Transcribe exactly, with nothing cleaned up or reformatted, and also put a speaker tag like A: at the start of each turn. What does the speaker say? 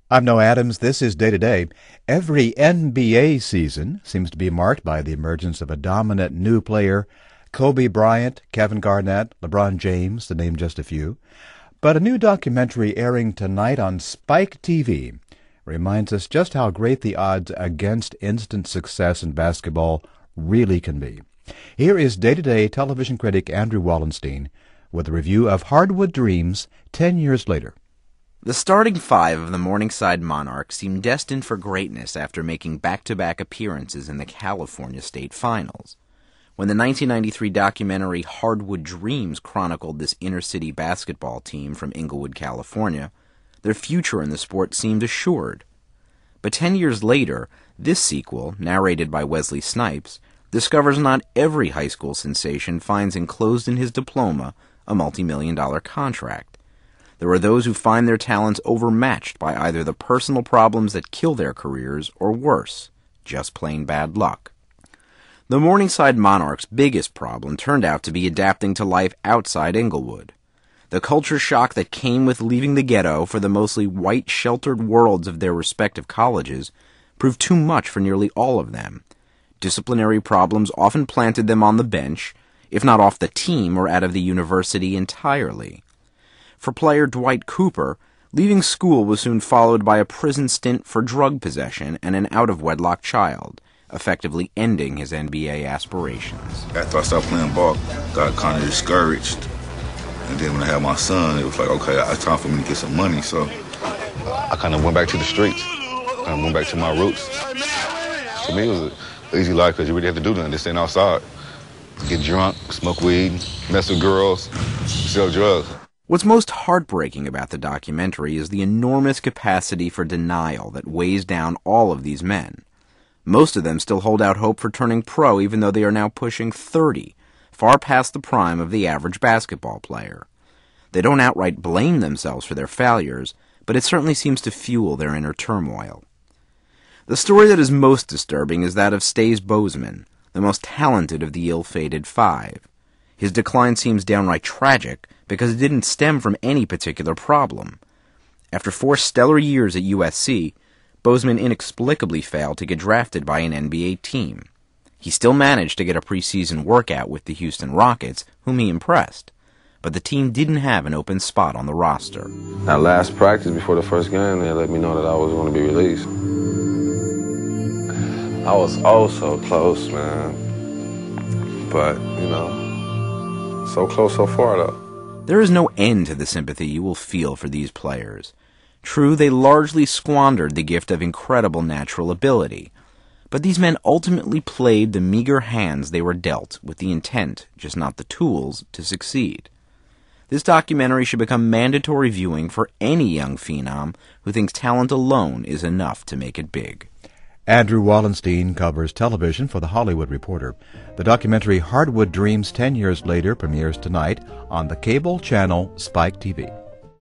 A: I'm Noah Adams. This is Day to Day. Every N B A season seems to be marked by the emergence of a dominant new player. Kobe Bryant, Kevin Garnett, LeBron James, to name just a few. But a new documentary airing tonight on Spike T V reminds us just how great the odds against instant success in basketball really can be. Here is Day to Day television critic Andrew Wallenstein with a review of Hardwood Dreams ten years later.
B: The starting five of the Morningside Monarchs seemed destined for greatness after making back-to-back appearances in the California State Finals. When the nineteen ninety-three documentary Hardwood Dreams chronicled this inner-city basketball team from Inglewood, California, their future in the sport seemed assured. But ten years later, this sequel, narrated by Wesley Snipes, discovers not every high school sensation finds enclosed in his diploma a multi-million dollar contract. There are those who find their talents overmatched by either the personal problems that kill their careers or worse, just plain bad luck. The Morningside Monarchs' biggest problem turned out to be adapting to life outside Inglewood. The culture shock that came with leaving the ghetto for the mostly white sheltered worlds of their respective colleges proved too much for nearly all of them. Disciplinary problems often planted them on the bench, if not off the team or out of the university entirely. For player Dwight Cooper, leaving school was soon followed by a prison stint for drug possession and an out-of-wedlock child, effectively ending his N B A aspirations.
C: After I stopped playing ball, got kind of discouraged. And then when I had my son, it was like, okay, it's time for me to get some money. So I kind of went back to the streets. I went back to my roots. For me, it was an easy life because you really have to do nothing. Just stand outside, get drunk, smoke weed, mess with girls, sell drugs.
B: What's most heartbreaking about the documentary is the enormous capacity for denial that weighs down all of these men. Most of them still hold out hope for turning pro even though they are now pushing thirty, far past the prime of the average basketball player. They don't outright blame themselves for their failures, but it certainly seems to fuel their inner turmoil. The story that is most disturbing is that of Stays Bozeman, the most talented of the ill-fated five. His decline seems downright tragic because it didn't stem from any particular problem. After four stellar years at U S C, Bozeman inexplicably failed to get drafted by an N B A team. He still managed to get a preseason workout with the Houston Rockets, whom he impressed, but the team didn't have an open spot on the roster.
D: At last practice before the first game, they let me know that I was going to be released. I was oh so close, man. But, you know, so close so far, though.
B: There is no end to the sympathy you will feel for these players. True, they largely squandered the gift of incredible natural ability, but these men ultimately played the meager hands they were dealt with the intent, just not the tools, to succeed. This documentary should become mandatory viewing for any young phenom who thinks talent alone is enough to make it big.
A: Andrew Wallenstein covers television for The Hollywood Reporter. The documentary Hardwood Dreams ten years later premieres tonight on the cable channel Spike T V.